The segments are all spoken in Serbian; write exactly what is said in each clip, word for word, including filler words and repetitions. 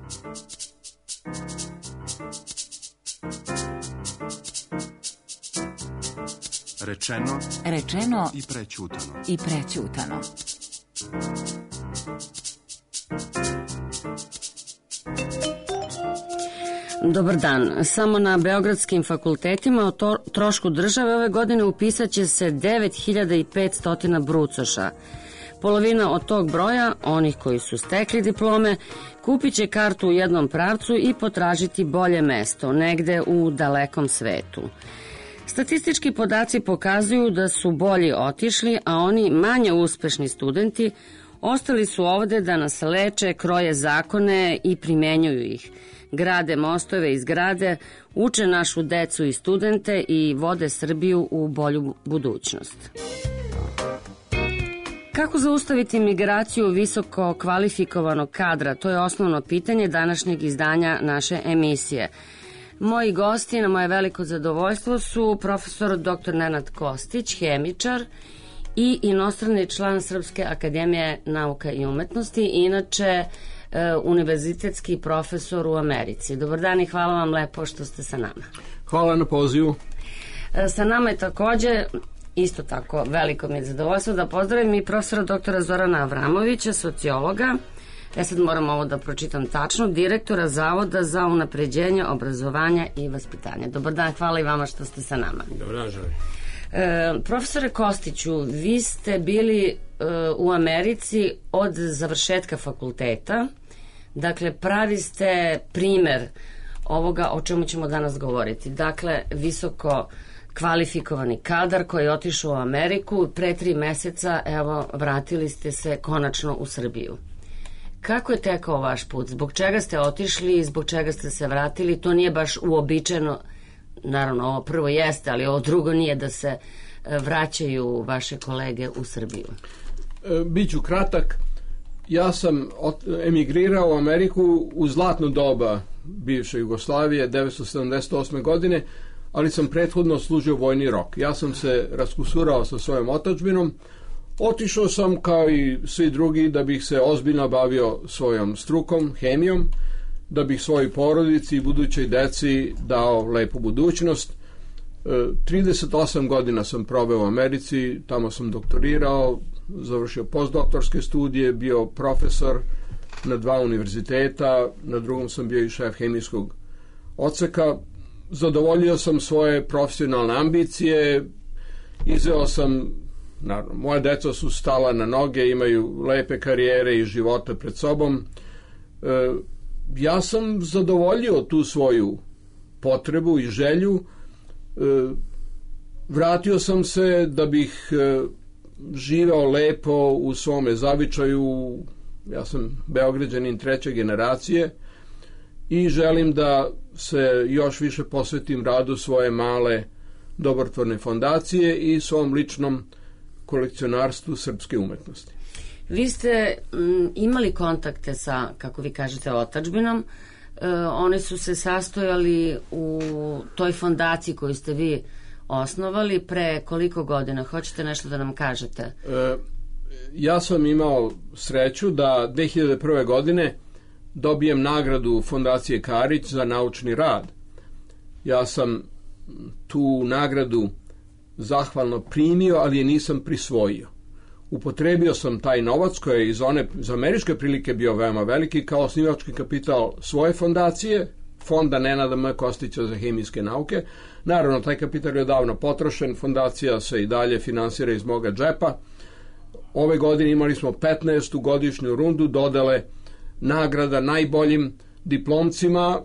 Rečeno, rečeno i prećutano. I prećutano. Dobar dan. Samo na beogradskim fakultetima o to, trošku države ove godine upisat će se devet hiljada petsto brucoša. Polovina od tog broja, onih koji su stekli diplome, kupit će kartu u jednom pravcu i potražiti bolje mesto, negde u dalekom svetu. Statistički podaci pokazuju da su bolji otišli, a oni manje uspešni studenti ostali su ovde da nas leče, kroje zakone i primenjuju ih. Grade mostove i zgrade, uče našu decu i studente i vode Srbiju u bolju budućnost. Kako zaustaviti migraciju visoko kvalifikovanog kadra? To je osnovno pitanje današnjeg izdanja naše emisije. Moji gosti na moje veliko zadovoljstvo su profesor doktor Nenad Kostić, hemičar i inostrani član Srpske akademije nauka i umetnosti, inače e, univerzitetski profesor u Americi. Dobar dan i hvala vam lepo što ste sa nama. Hvala na pozivu. E, sa nama je takođe, isto tako veliko mi je zadovoljstvo da pozdravim i profesora doktora Zorana Avramovića, sociologa. Ja sad moram ovo da pročitam tačno, direktora Zavoda za unapređenje obrazovanja i vaspitanja. Dobar dan, hvala i vama što ste sa nama. Dobar dan, želim. E, profesore Kostiću, vi ste bili e, u Americi od završetka fakulteta, dakle pravi ste primer ovoga o čemu ćemo danas govoriti. Dakle, visoko kvalifikovani kadar koji je otišao u Ameriku, pre tri meseca, evo, vratili ste se konačno u Srbiju. Kako je tekao vaš put? Zbog čega ste otišli i zbog čega ste se vratili? To nije baš uobičajeno, naravno ovo prvo jeste, ali ovo drugo nije da se vraćaju vaše kolege u Srbiju. E, biću kratak. Ja sam emigrirao u Ameriku u zlatno doba bivše Jugoslavije, devetsto sedamdeset osme godine, ali sam prethodno služio vojni rok. Ja sam se raskusurao sa svojom otadžbinom. Otišao sam kao i svi drugi da bih se ozbiljno bavio svojom strukom, hemijom, da bih svojoj porodici i budućoj deci dao lepu budućnost. trideset osam godina sam proveo u Americi, tamo sam doktorirao, završio postdoktorske studije, bio profesor na dva univerziteta, na drugom sam bio i šef hemijskog odseka. Zadovoljio sam svoje profesionalne ambicije, izveo sam, naravno, moja deca su stala na noge, imaju lepe karijere i živote pred sobom. E, ja sam zadovoljio tu svoju potrebu i želju. E, vratio sam se da bih e, živeo lepo u svome zavičaju. Ja sam Beograđanin treće generacije i želim da se još više posvetim radu svoje male dobrotvorne fondacije i svom ličnom kolekcionarstvu srpske umetnosti. Vi ste m, imali kontakte sa, kako vi kažete, otadžbinom. E, one su se sastojali u toj fondaciji koju ste vi osnovali pre koliko godina? Hoćete nešto da nam kažete? E, ja sam imao sreću da dve hiljade prve. godine dobijem nagradu Fondacije Karić za naučni rad. Ja sam tu nagradu zahvalno primio, ali je nisam prisvojio. Upotrebio sam taj novac koji je iz one, za američke prilike bio veoma veliki, kao osnivački kapital svoje fondacije, fonda Nenada M. Kostića za hemijske nauke. Naravno, taj kapital je odavno potrošen, fondacija se i dalje finansira iz moga džepa. Ove godine imali smo petnaestu godišnju rundu dodele nagrada najboljim diplomcima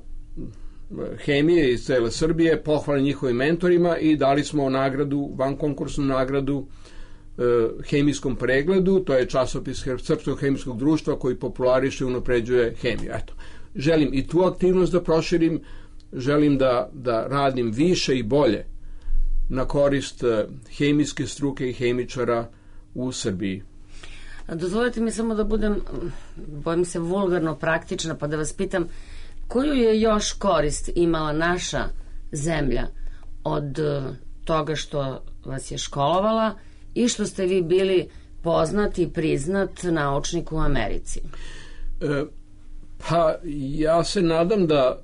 hemije iz cele Srbije, pohvale njihovim mentorima i dali smo nagradu, vankonkursnu nagradu e, hemijskom pregledu, to je časopis Srpskog hemijskog društva koji populariše i unapređuje hemiju. Eto, želim i tu aktivnost da proširim, želim da, da radim više i bolje na korist hemijske struke i hemičara u Srbiji. Dozvolite mi samo da budem, bojim se, vulgarno praktična, pa da vas pitam, koju je još korist imala naša zemlja od toga što vas je školovala i što ste vi bili poznat i priznat naučnik u Americi? E, Pa ja se nadam da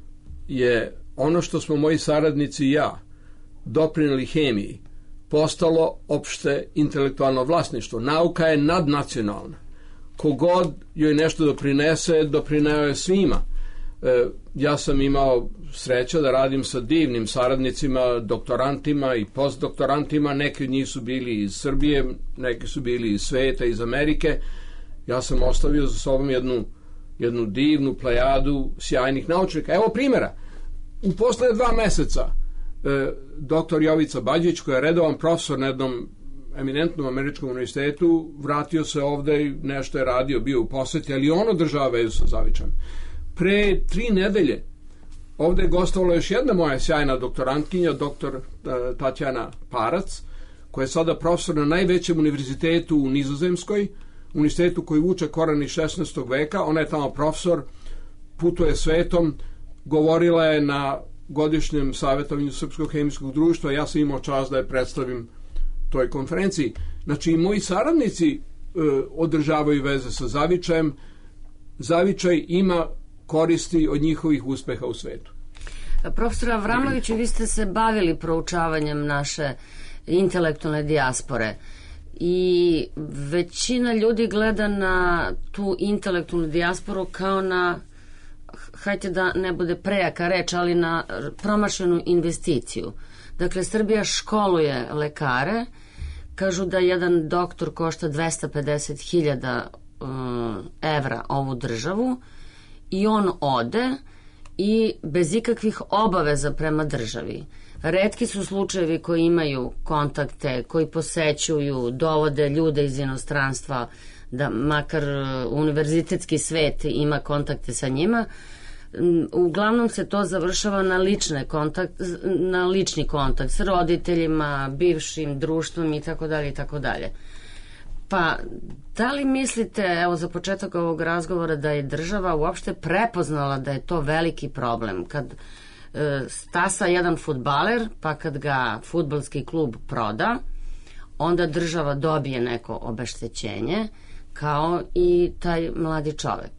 je ono što smo moji saradnici i ja doprineli hemiji postalo opšte intelektualno vlasništvo. Nauka je nadnacionalna. Kogod joj nešto doprinese, doprineo je svima. E, ja sam imao sreća da radim sa divnim saradnicima, doktorantima i postdoktorantima. Neki od njih su bili iz Srbije, neki su bili iz sveta, iz Amerike. Ja sam ostavio za sobom jednu, jednu divnu plejadu sjajnih naučnika. Evo primjera. U posle dva meseca e, doktor Jovica Bađić, koji je redovan profesor na jednom eminentnom američkom univerzitetu, vratio se ovde i nešto je radio, bio u poseti, ali on održava vezu sa Zavičajom. Pre tri nedelje ovde je gostovala još jedna moja sjajna doktorantkinja, doktor uh, Tatjana Parac, koja je sada profesor na najvećem univerzitetu u Nizozemskoj, univerzitetu koji vuče koren iz šesnaestog veka. Ona je tamo profesor, putuje svetom, govorila je na godišnjem savjetovanju Srpskog hemijskog društva. Ja sam imao čast da je predstavim toj konferenciji. Znači i moji saradnici uh, održavaju veze sa Zavičajem. Zavičaj ima koristi od njihovih uspeha u svetu. Profesor Avramoviću, vi ste se bavili proučavanjem naše intelektualne dijaspore i većina ljudi gleda na tu intelektualnu dijasporu kao na, hajte da ne bude prejaka reč, ali na promašenu investiciju. Dakle, Srbija školuje lekare, kažu da jedan doktor košta dvesta pedeset hiljada evra ovu državu, i on ode i bez ikakvih obaveza prema državi. Retki su slučajevi koji imaju kontakte, koji posećuju, dovode ljude iz inostranstva, da makar univerzitetski svet ima kontakte sa njima. Uglavnom se to završava na lične kontakt, na lični kontakt s roditeljima, bivšim društvom i tako dalje i tako dalje. Pa, da li mislite, evo za početak ovog razgovora, da je država uopšte prepoznala da je to veliki problem? Kad e, stasa jedan fudbaler, pa kad ga fudbalski klub proda, onda država dobije neko obeštećenje, kao i taj mladi čovek.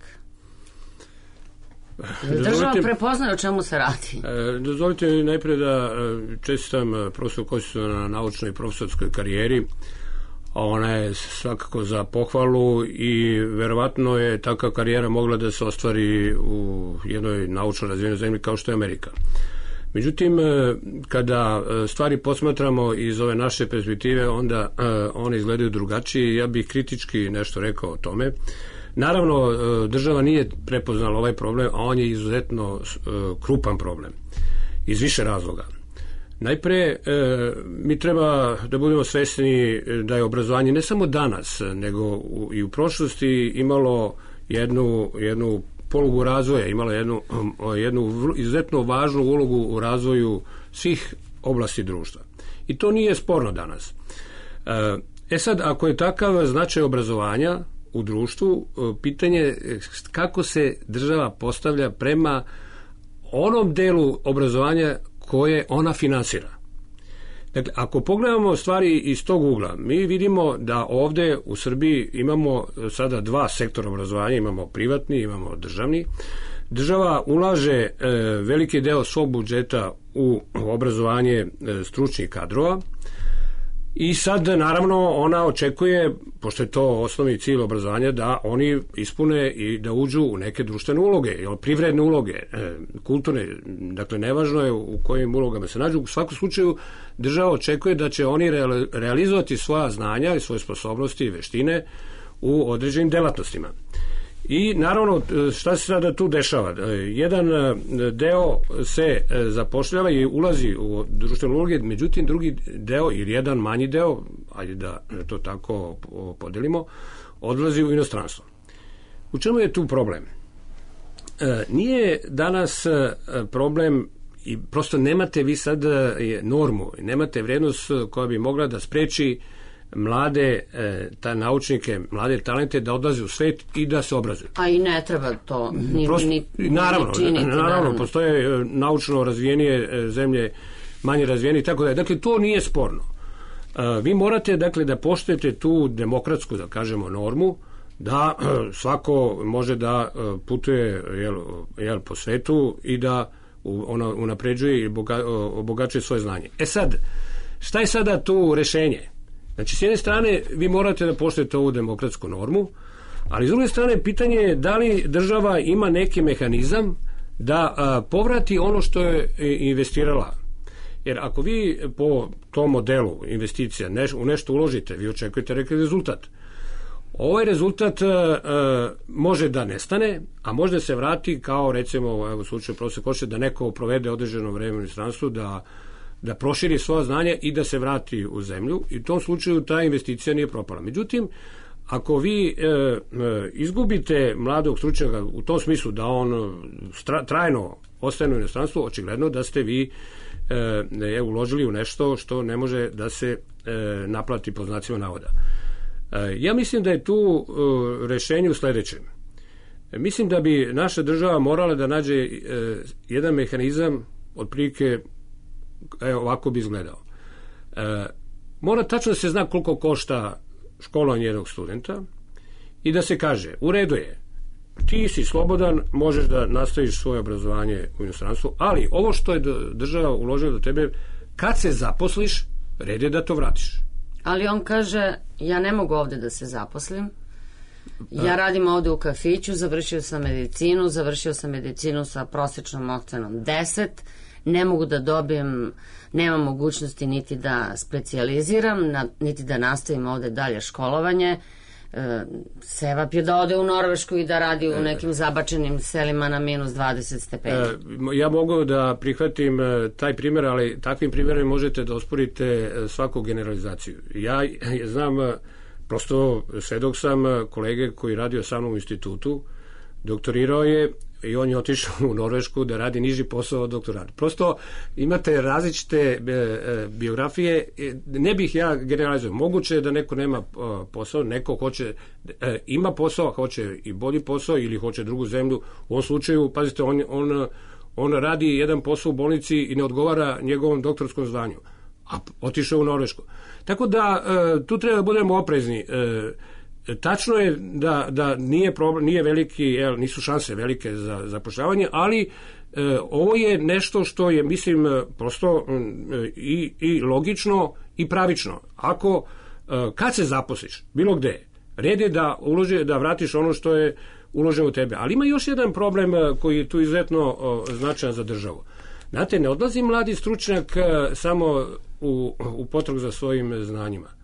Država prepoznaje o čemu se radi. E, dozvolite mi najpre da čestitam profesoru Kostiću na naučnoj i profesorskoj karijeri. Ona je svakako za pohvalu i verovatno je takva karijera mogla da se ostvari u jednoj naučno razvijenoj zemlji kao što je Amerika. Međutim, kada stvari posmatramo iz ove naše perspektive, onda one izgledaju drugačije. Ja bih kritički nešto rekao o tome. Naravno, država nije prepoznala ovaj problem, a on je izuzetno krupan problem iz više razloga. Najpre, e, mi treba da budemo svesni da je obrazovanje ne samo danas, nego u, i u prošlosti imalo jednu, jednu polugu razvoja, imalo jednu, jednu izuzetno važnu ulogu u razvoju svih oblasti društva. I to nije sporno danas. E, e sad, ako je takav značaj obrazovanja u društvu, pitanje je kako se država postavlja prema onom delu obrazovanja koje ona finansira. Dakle, ako pogledamo stvari iz tog ugla, mi vidimo da ovde u Srbiji imamo sada dva sektora obrazovanja, imamo privatni, imamo državni. Država ulaže e, veliki deo svog budžeta u obrazovanje e, stručnih kadrova i sad naravno ona očekuje, pošto je to osnovni cilj obrazovanja, da oni ispune i da uđu u neke društvene uloge, privredne uloge, kulturne, dakle nevažno je u kojim ulogama se nađu. U svakom slučaju država očekuje da će oni realizovati svoja znanja i svoje sposobnosti i veštine u određenim delatnostima. I naravno šta se sada tu dešava? Jedan deo se zapošljava i ulazi u društvene uloge, međutim drugi deo ili jedan manji deo, ajde da to tako podelimo, odlazi u inostranstvo. U čemu je tu problem? Nije danas problem i prosto nemate vi sad normu, nemate vrednost koja bi mogla da spreči mlade ta naučnike, mlade talente da odlaze u svet i da se obrazuju. A i ne treba to ni, Prosto, ni, ni naravno, činiti. Naravno, naravno, postoje naučno razvijenije zemlje, manje razvijenije i tako da. Dakle, to nije sporno. Vi morate, dakle, da poštujete tu demokratsku, da kažemo, normu, da svako može da putuje jel, jel, po svetu i da ona unapređuje i obogačuje svoje znanje. E sad, šta je sada tu rešenje? Znači, s jedne strane, vi morate da poštujete ovu demokratsku normu, ali s druge strane, pitanje je da li država ima neki mehanizam da a, povrati ono što je investirala. Jer ako vi po tom modelu investicija neš, u nešto uložite, vi očekujete neki rezultat. Ovaj rezultat a, može da nestane, a može da se vrati kao, recimo, evo, u slučaju profesor Košić, da neko provede određeno vreme u inostranstvu, da da proširi svoje znanje i da se vrati u zemlju, i u tom slučaju ta investicija nije propala. Međutim, ako vi e, e, izgubite mladog stručnjaka u tom smislu da on stra, trajno ostane u inostranstvu, očigledno da ste vi e, je uložili u nešto što ne može da se e, naplati po znacima navoda. E, ja mislim da je tu e, rešenje u sledećem. E, mislim da bi naša država morala da nađe e, jedan mehanizam, otprilike evo ovako bi izgledao. E, mora tačno da se zna koliko košta školovanje jednog studenta i da se kaže, u redu je, ti si slobodan, možeš da nastaviš svoje obrazovanje u inostranstvu, ali ovo što je država uložila do tebe, kad se zaposliš, red je da to vratiš. Ali on kaže, ja ne mogu ovde da se zaposlim, ja radim ovde u kafiću, završio sam medicinu, završio sam medicinu sa prosečnom ocenom deset, ne mogu da dobijem, nemam mogućnosti niti da specijaliziram, na, niti da nastavim ovde dalje školovanje. E, Sevap je da ode u Norvešku i da radi u nekim zabačenim selima na minus dvadeset stepeni. E, ja mogu da prihvatim taj primjer, ali takvim primjerom možete da osporite svaku generalizaciju. Ja znam, prosto svedok sam kolege koji radio sa mnom u institutu, doktorirao je i on je otišao u Norvešku da radi niži posao od doktorata. Prosto imate različite e, e, biografije, ne bih ja generalizao. Moguće je da neko nema e, posao, neko hoće, e, ima posao, hoće i bolji posao ili hoće drugu zemlju. U ovom slučaju, pazite, on, on, on radi jedan posao u bolnici i ne odgovara njegovom doktorskom zvanju, a otišao u Norvešku. Tako da e, tu treba da budemo oprezni. E, Tačno je da, da nije problem, nije veliki, jel, nisu šanse velike za zapošljavanje, ali e, ovo je nešto što je, mislim, prosto e, i, i logično i pravično. Ako, e, kad se zaposliš, bilo gde, red je da, uloži, da vratiš ono što je uloženo u tebe. Ali ima još jedan problem koji je tu izuzetno značajan za državu. Znate, ne odlazi mladi stručnjak samo u, u potragu za svojim znanjima.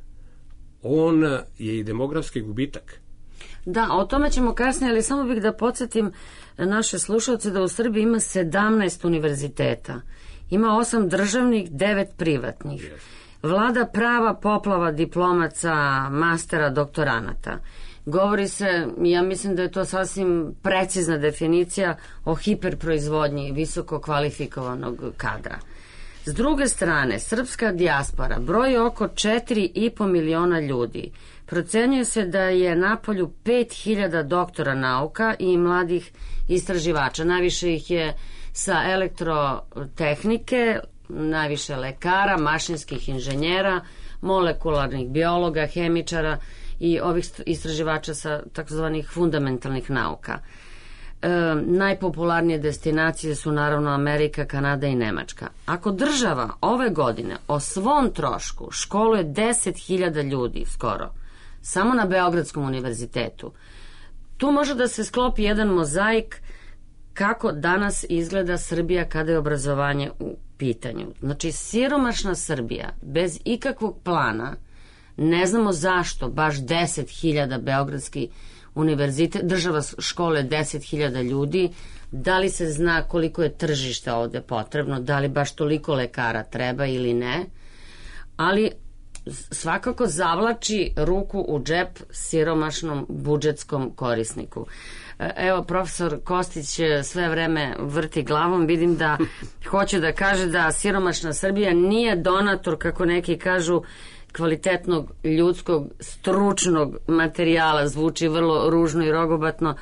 On je i demografski gubitak. Da, o tome ćemo kasnije, ali samo bih da podsjetim naše slušalce da u Srbiji ima sedamnaest univerziteta. Ima osam državnih, devet privatnih. Yes. Vlada prava poplava diplomaca, mastera, doktoranata. Govori se, ja mislim da je to sasvim precizna definicija o hiperproizvodnji visoko kvalifikovanog kadra. S druge strane, srpska dijaspora broji oko četiri i po miliona ljudi. Procenjuje se da je napolju pet hiljada doktora nauka i mladih istraživača. Najviše ih je sa elektrotehnike, najviše lekara, mašinskih inženjera, molekularnih biologa, hemičara i ovih istraživača sa takozvanih fundamentalnih nauka. E, najpopularnije destinacije su naravno Amerika, Kanada i Nemačka. Ako država ove godine o svom trošku školuje deset hiljada ljudi skoro, samo na Beogradskom univerzitetu, tu može da se sklopi jedan mozaik kako danas izgleda Srbija kada je obrazovanje u pitanju. Znači, siromašna Srbija, bez ikakvog plana, ne znamo zašto baš deset hiljada Beogradski univerzitet, država škole deset hiljada ljudi, da li se zna koliko je tržište ovde potrebno, da li baš toliko lekara treba ili ne, ali svakako zavlači ruku u džep siromašnom budžetskom korisniku. Evo, profesor Kostić sve vreme vrti glavom, vidim da hoće da kaže da siromašna Srbija nije donator, kako neki kažu, kvalitetnog ljudskog stručnog materijala. Zvuči vrlo ružno i rogobatno.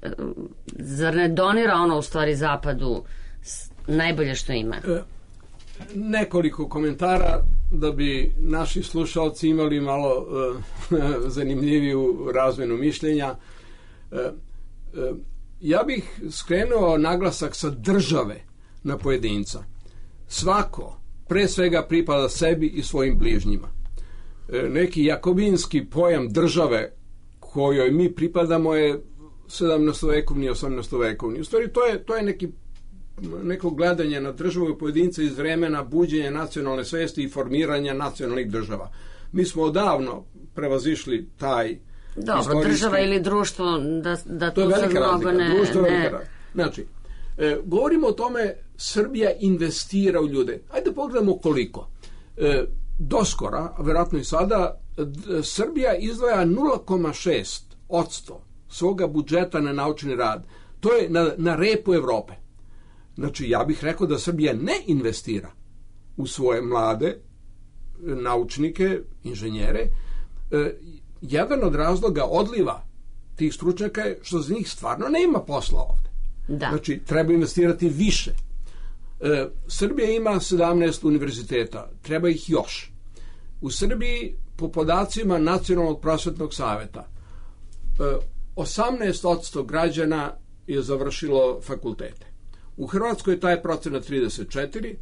Zar ne donira ono u stvari zapadu najbolje što ima? E, nekoliko komentara. da bi naši slušalci imali malo uh, zanimljiviju razmenu mišljenja, uh, uh, ja bih skrenuo naglasak sa države na pojedinca. Svako, pre svega, pripada sebi i svojim bližnjima. Uh, neki jakobinski pojam države kojoj mi pripadamo je sedamnaestovekovni, osamnaestovekovni. U stvari, to je, to je neki neko gledanje na državu i pojedinca iz vremena buđenja nacionalne svesti i formiranja nacionalnih država. Mi smo odavno prevazišli taj Dobro, istorijski... država ili društvo, da, da to je velika razlika. Ne, društvo je ne... velika razlika. Znači, e, govorimo o tome, Srbija investira u ljude. Ajde pogledamo koliko. E, doskora, a verovatno i sada, d, Srbija izdvaja nula zarez šest posto svoga budžeta na naučni rad. To je na, na repu Evrope. Znači, ja bih rekao da Srbija ne investira u svoje mlade naučnike, inženjere. E, jedan od razloga odliva tih stručnjaka je što za njih stvarno nema posla ovde. Da. Znači, treba investirati više. E, Srbija ima sedamnaest univerziteta, treba ih još. U Srbiji, po podacima Nacionalnog prosvetnog saveta, e, osamnaest posto građana je završilo fakultete. U Hrvatskoj taj procenat trideset četiri,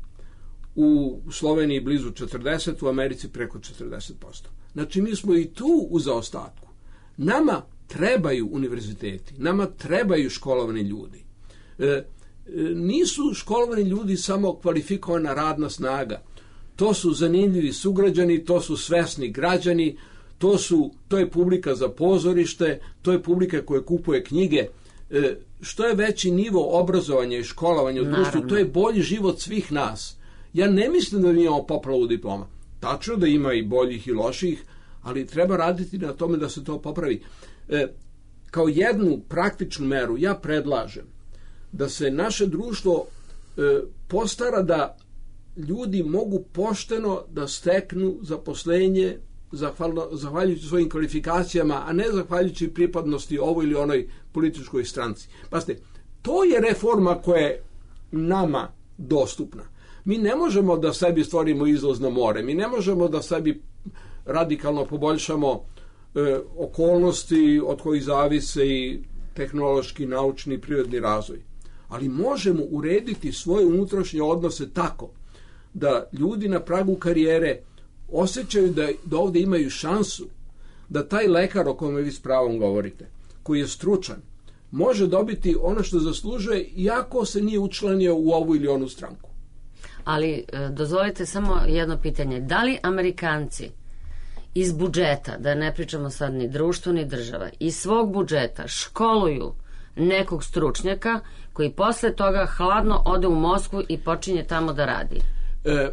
u Sloveniji blizu četrdeset, u Americi preko četrdeset posto. Znači, mi smo i tu u zaostatku. Nama trebaju univerziteti, nama trebaju školovani ljudi. E, e, nisu školovani ljudi samo kvalifikovana radna snaga. To su zanimljivi sugrađani, to su svesni građani, to, su, to je publika za pozorište, to je publika koja kupuje knjige. E, što je veći nivo obrazovanja i školovanja u društvu, to je bolji život svih nas. Ja ne mislim da mi imamo poplavu diploma. Tačno da ima i boljih i loših, ali treba raditi na tome da se to popravi. E, kao jednu praktičnu meru ja predlažem da se naše društvo e, postara da ljudi mogu pošteno da steknu zaposlenje zahvaljujući svojim kvalifikacijama, a ne zahvaljujući pripadnosti ovoj ili onoj političkoj stranci. Pazite, to je reforma koja je nama dostupna. Mi ne možemo da sebi stvorimo izlaz na more, mi ne možemo da sebi radikalno poboljšamo e, okolnosti od kojih zavise i tehnološki, naučni i prirodni razvoj. Ali možemo urediti svoje unutrašnje odnose tako da ljudi na pragu karijere osjećaju da, da ovdje imaju šansu da taj lekar o kome vi s pravom govorite, koji je stručan, može dobiti ono što zaslužuje iako se nije učlanio u ovu ili onu stranku. Ali dozvolite samo jedno pitanje. Da li Amerikanci iz budžeta, da ne pričamo sad ni društvo ni država, iz svog budžeta školuju nekog stručnjaka koji posle toga hladno ode u Moskvu i počinje tamo da radi? E,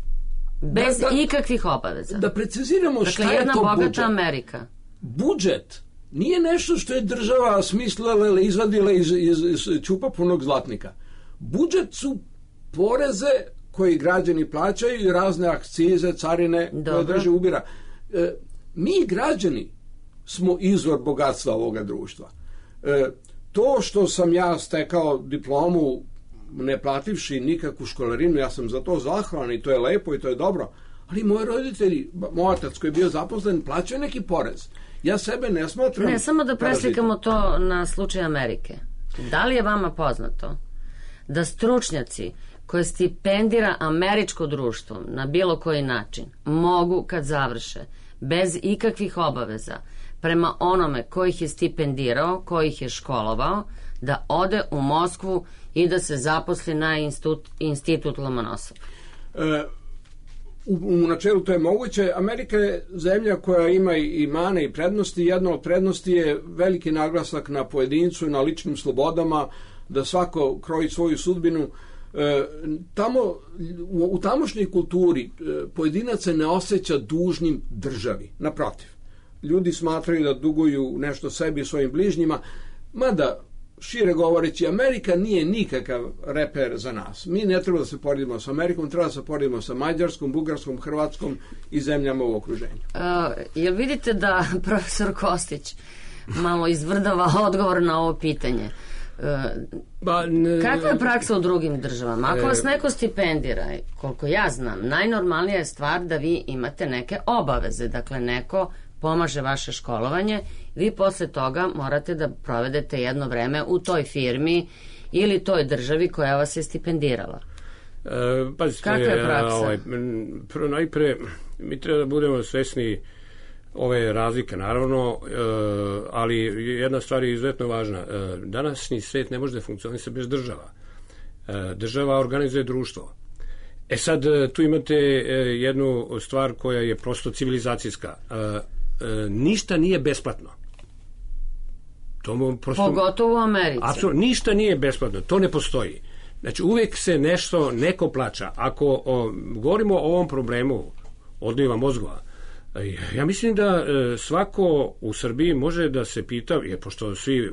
Bez da, da, ikakvih obaveza. Da preciziramo dakle, šta je to budžet. Dakle, jedna bogata Amerika. Budžet nije nešto što je država smislila ili izvadila iz, iz, iz čupa punog zlatnika. Budžet su poreze koji građani plaćaju i razne akcize, carine Dobro. koje država ubira. E, mi građani smo izvor bogatstva ovoga društva. E, to što sam ja stekao diplomu ne plativši nikakvu školarinu, ja sam za to zahvalan i to je lepo i to je dobro, ali moji roditelji, moj otac koji je bio zaposlen, plaćaju neki porez. Ja sebe ne smatram... Ne, samo da preslikamo to na slučaj Amerike. Da li je vama poznato da stručnjaci koje stipendira američko društvo na bilo koji način mogu kad završe bez ikakvih obaveza prema onome ko ih je stipendirao, ko ih je školovao, da ode u Moskvu i da se zaposli na institut, institut Lomonosov? E, u, u načelu to je moguće. Amerika je zemlja koja ima i mane i prednosti. Jedna od prednosti je veliki naglasak na pojedincu, na ličnim slobodama, da svako kroji svoju sudbinu. E, tamo, u, u tamošnjoj kulturi e, pojedinac se ne osjeća dužnim državi. Naprotiv. Ljudi smatraju da duguju nešto sebi i svojim bližnjima, mada šire govoreći, Amerika nije nikakav reper za nas. Mi ne treba da se poredimo sa Amerikom, treba da se poredimo sa Mađarskom, Bugarskom, Hrvatskom i zemljama u okruženju. Uh, jel vidite da profesor Kostić malo izvrdava odgovor na ovo pitanje? Ba, ne, Kakva je praksa u drugim državama? Ako vas neko stipendira, koliko ja znam, najnormalnija je stvar da vi imate neke obaveze. Dakle, neko pomaže vaše školovanje, vi posle toga morate da provedete jedno vreme u toj firmi ili toj državi koja vas je stipendirala. E, pazite, kakva je praksa? Ovaj, prvo, najpre, mi treba da budemo svesni ove razlike, naravno, e, ali jedna stvar je izuzetno važna. E, današnji svet ne može da funkcionira bez država. E, država organizuje društvo. E sad, tu imate e, jednu stvar koja je prosto civilizacijska. E, e, ništa nije besplatno. To prosto, pogotovo u Americi. Apsolutno, ništa nije besplatno, to ne postoji. Znači, uvek se nešto, neko plaća. Ako o, govorimo o ovom problemu odliva mozgova, ja mislim da e, svako u Srbiji može da se pita, je, pošto svi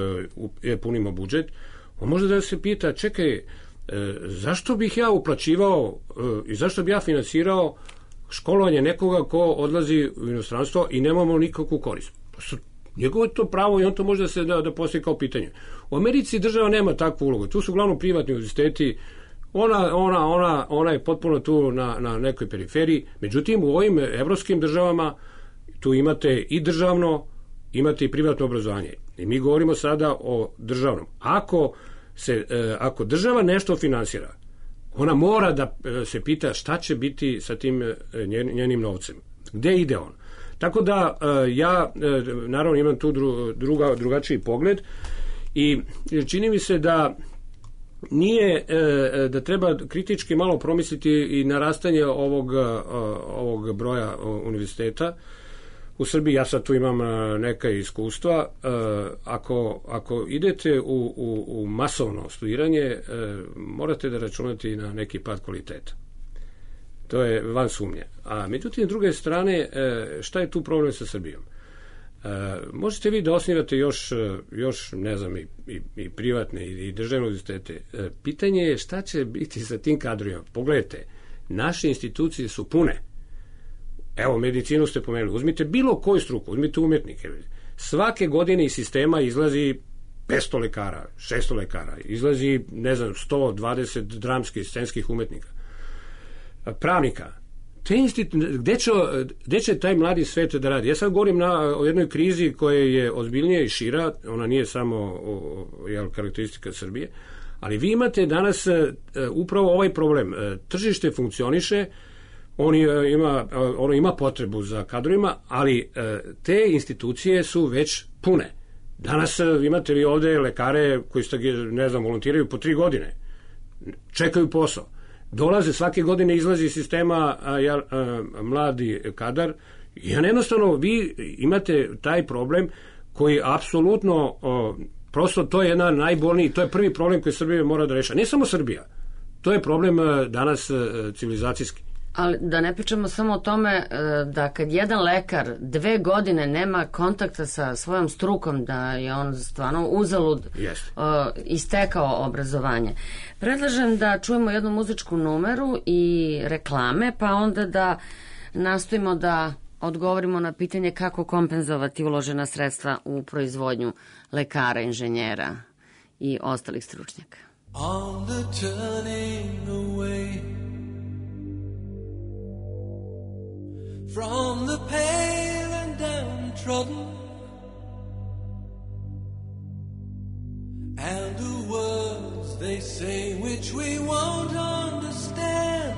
e, punimo budžet, on može da se pita, čekaj, e, zašto bih ja uplaćivao e, i zašto bih ja finansirao školovanje nekoga ko odlazi u inostranstvo i nemamo nikakvu korist. Njegovo je to pravo i on to može da se da, da postavi kao pitanje. U Americi država nema takvu ulogu. Tu su uglavnom privatni univerziteti. Ona, ona, ona, ona je potpuno tu na, na nekoj periferiji. Međutim, u ovim evropskim državama tu imate i državno, imate i privatno obrazovanje. I mi govorimo sada o državnom. Ako, se, ako država nešto finansira, ona mora da se pita šta će biti sa tim njenim novcem. Gde ide on? Tako da ja, naravno, imam tu druga, drugačiji pogled i čini mi se da nije, da treba kritički malo promisliti i narastanje ovog, ovog broja univerziteta. U Srbiji ja sad tu imam neka iskustva. Ako, ako idete u, u, u masovno studiranje, morate da računate na neki pad kvaliteta. To je van sumnje. A međutim, s druge strane, šta je tu problem sa Srbijom? Možete vi da osnivate još, još ne znam, i, i, i privatne i, i državne univerzitete. Pitanje je šta će biti sa tim kadrovima. Pogledajte, naše institucije su pune. Evo, medicinu ste pomenuli. Uzmite bilo koju struku, uzmite umetnike. Svake godine iz sistema izlazi petsto lekara, šesto lekara. Izlazi, ne znam, sto dvadeset dramskih, scenskih umetnika. Pravnika. Te institu... gde, će, gde će taj mladi svet da radi? Ja sad govorim na, o jednoj krizi koja je ozbiljnija i šira, ona nije samo o, o, jel, karakteristika Srbije, ali vi imate danas e, upravo ovaj problem. E, tržište funkcioniše, on ima, ono ima potrebu za kadrovima, ali e, te institucije su već pune. Danas e, imate vi ovde lekare koji ste, ne znam, volontiraju po tri godine. Čekaju posao. Dolaze, svake godine izlazi iz sistema a, a, a, mladi kadar i jednostavno vi imate taj problem koji apsolutno o, prosto to je jedna najbolniji, to je prvi problem koji Srbija mora da reša. Ne samo Srbija, to je problem a, danas a, civilizacijski. Ali da ne pričamo samo o tome da kad jedan lekar dve godine nema kontakta sa svojom strukom, da je on stvarno uzalud yes. istekao obrazovanje. Predlažem da čujemo jednu muzičku numeru i reklame, pa onda da nastojimo da odgovorimo na pitanje kako kompenzovati uložena sredstva u proizvodnju lekara, inženjera i ostalih stručnjaka. On the turning away from the pale and downtrodden, and the words they say which we won't understand.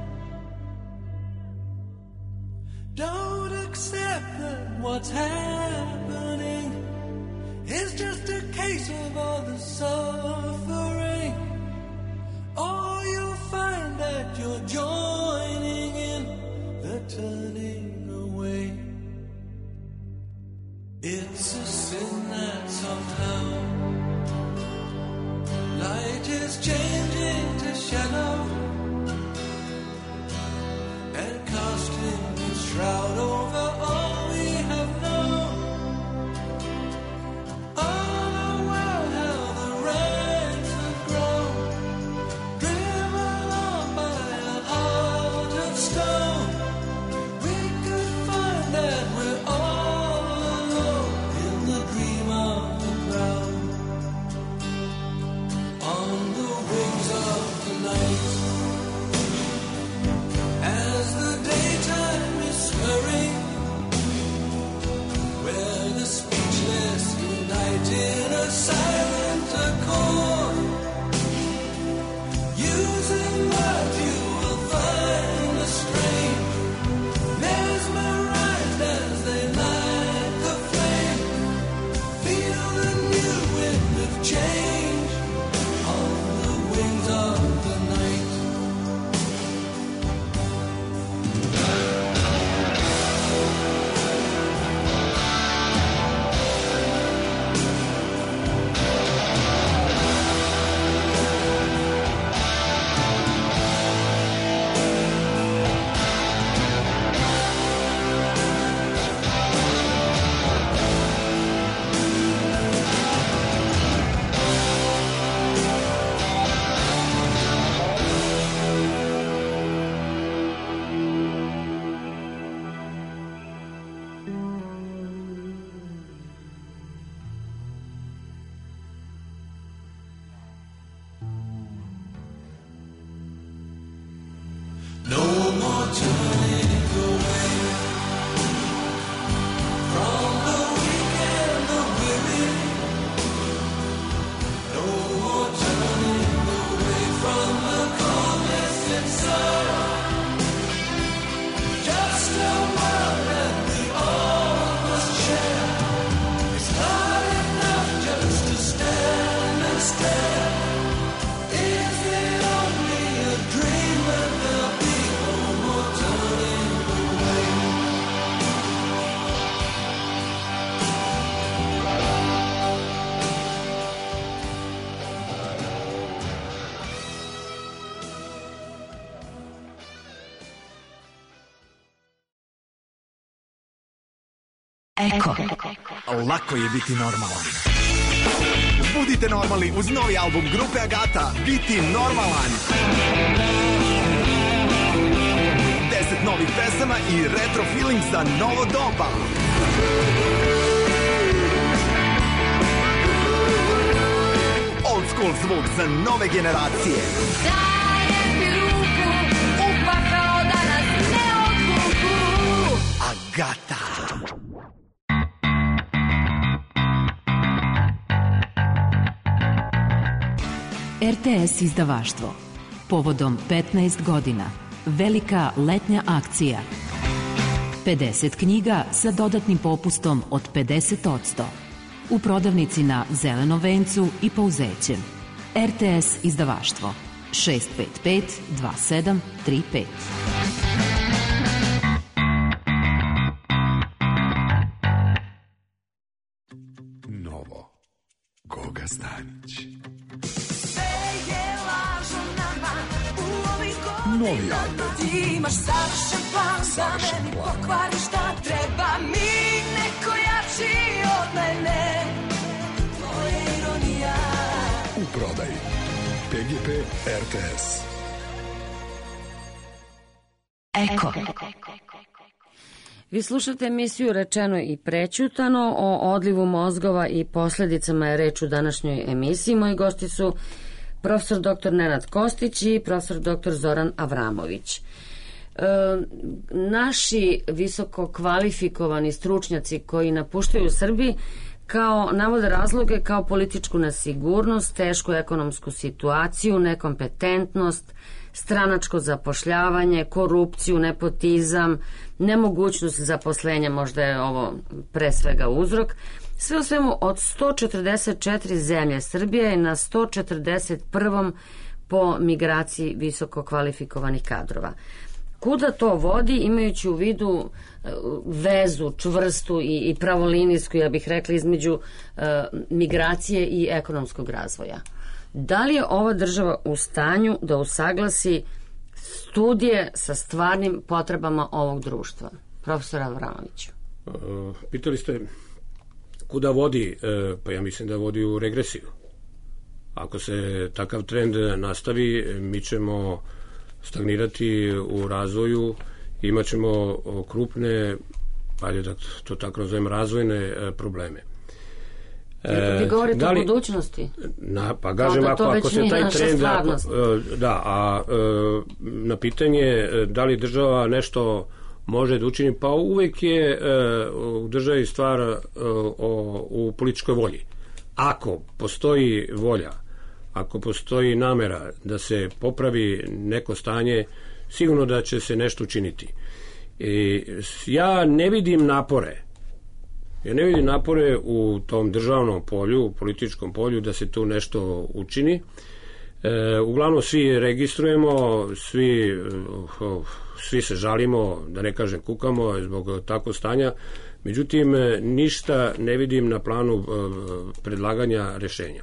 Don't accept that what's happening is just a case of all the suffering, or you'll find that you're joining in the turning away. It's a sin that somehow light is changing to shadow and casting its shroud over all we have known. Oh, well, how the ranks have grown, driven on by a heart of stone. That we're all alone in the dream of the crowd. Eko. Lako je biti normalan. Budite normalni uz novi album grupe Agata, Biti normalan. Deset novih pesama i retro feeling za novo doba. Old school zvuk za nove generacije. Dajem ti ruku, upakao da nas ne odvuku. Agata. R T S izdavaštvo. Povodom petnaest godina. Velika letnja akcija. pedeset knjiga sa dodatnim popustom od pedeset posto. U prodavnici na Zelenom vencu i Pouzećem. R T S izdavaštvo. šest pet pet dva sedam tri pet. Novo. Goga Stanić. Novi album. Ti imaš savršen plan, Savršen da meni plan. pokvariš šta treba mi, neko jači od mene. Tvoja ironija. U prodaji. P G P R T S. Eko. Vi slušate emisiju Rečeno i prećutano. O odlivu mozgova i posledicama je reč u današnjoj emisiji. Moji gosti su profesor doktor Nenad Kostić i profesor doktor Zoran Avramović. E, naši visoko kvalifikovani stručnjaci koji napuštaju Srbiji kao navode razloge kao političku nesigurnost, tešku ekonomsku situaciju, nekompetentnost, stranačko zapošljavanje, korupciju, nepotizam, nemogućnost zaposlenja, možda je ovo pre svega uzrok. Sve u svemu, od sto četrdeset četiri zemlje Srbije je na sto četrdeset prvom po migraciji visoko kvalifikovanih kadrova. Kuda to vodi, imajući u vidu vezu čvrstu i, i pravolinijsku, ja bih rekla, između uh, migracije i ekonomskog razvoja? Da li je ova država u stanju da usaglasi studije sa stvarnim potrebama ovog društva? Profesor Avramoviću. Uh, pitali ste kuda vodi, uh, pa ja mislim da vodi u regresiju. Ako se takav trend nastavi, mi ćemo stagnirati u razvoju, imat ćemo krupne, ajde da to tako nazovem, razvojne uh, probleme. Vi govorite da li, o budućnosti? Na, pa kažem, da ako, ako se taj trend... Ako, da, a na pitanje da li država nešto može da učini, pa uvek je u državi stvar o, u političkoj volji. Ako postoji volja, ako postoji namera da se popravi neko stanje, sigurno da će se nešto učiniti. I ja ne vidim napore Ja ne vidim napore u tom državnom polju, u političkom polju, da se tu nešto učini. E, uglavnom svi registrujemo, svi, svi se žalimo, da ne kažem kukamo zbog takvog stanja. Međutim, ništa ne vidim na planu predlaganja rešenja.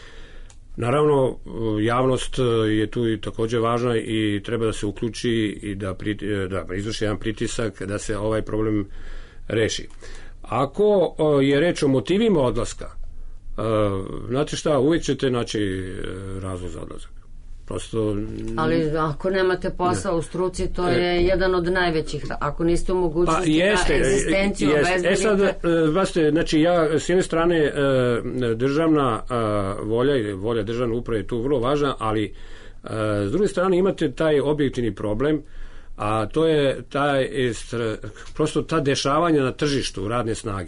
Naravno, javnost je tu i takođe važna i treba da se uključi i da, da izvrši jedan pritisak da se ovaj problem reši. Ako je reč o motivima odlaska, znate šta, uvijek ćete naći razlog za odlazak. Prosto... Ali ako nemate posao ne. u struci, to je e, jedan od najvećih. Ako niste u mogućnosti pa jeste, da egzistenciju obezbedite... E sad, vaste, znači ja s jedne strane državna volja i volja državne uprave je tu vrlo važna, ali s druge strane imate taj objektivni problem, a to je taj, prosto ta dešavanja na tržištu radne snage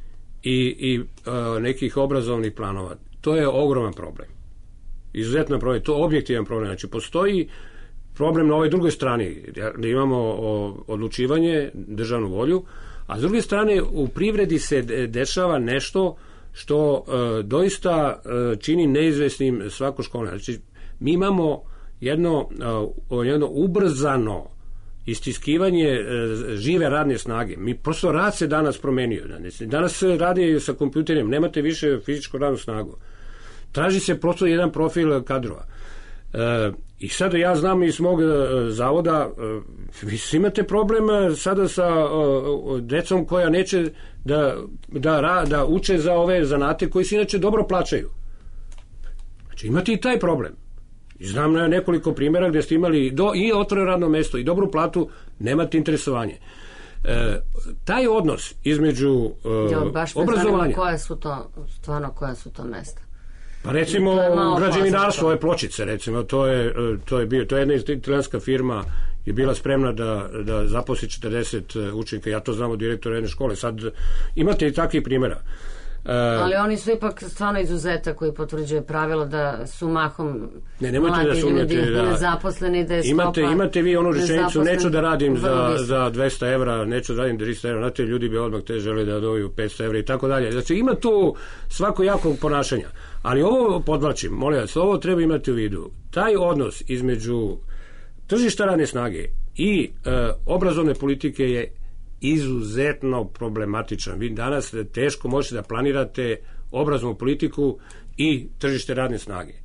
i, i a, nekih obrazovnih planova. To je ogroman problem. Izuzetno problem. To je objektivan problem. Znači, postoji problem na ovoj drugoj strani, da imamo odlučivanje, državnu volju, a s druge strane u privredi se dešava nešto što a, doista a, čini neizvesnim svako školno. Znači, mi imamo jedno, a, jedno ubrzano istiskivanje žive radne snage. Mi prosto rad se danas promenio. Danas se radi sa kompjuterima, nemate više fizičku radnu snagu. Traži se prosto jedan profil kadrova. E, I sada ja znam iz mog e, zavoda, e, vi imate problem sada sa e, decom koja neće da, da, da uče za ove zanate koji se inače dobro plaćaju. Znači imate i taj problem. I znam na nekoliko primjera gdje ste imali do, i otvoreno radno mesto i dobru platu, nemate interesovanje. E, taj odnos između e, jo, baš obrazovanja... Koje su to, stvarno koja su to mesta? Pa recimo građevinarstvo, ove Pločice, recimo, to je, to je, bio, to je jedna italijanska firma je bila spremna da, da zaposli četrdeset učenika, ja to znam od direktora jedne škole, sad imate i takvih primjera. Uh, ali oni su ipak stvarno izuzeta koji potvrđuje pravilo da su mahom ne, nemojte da sumnjate da nezaposleni, da je imate, stopa imate vi onu rečenicu, neću da radim za, za dvesta evra, neću da radim za trista evra, znate, ljudi bi odmah te žele da dobiju petsto evra i tako dalje. Znači ima tu svako jakog ponašanja, ali ovo podvlačim, molim vas, ovo treba imati u vidu, taj odnos između tržišta radne snage i uh, obrazovne politike je izuzetno problematičan. Vi danas teško možete da planirate obrazovnu politiku i tržište radne snage.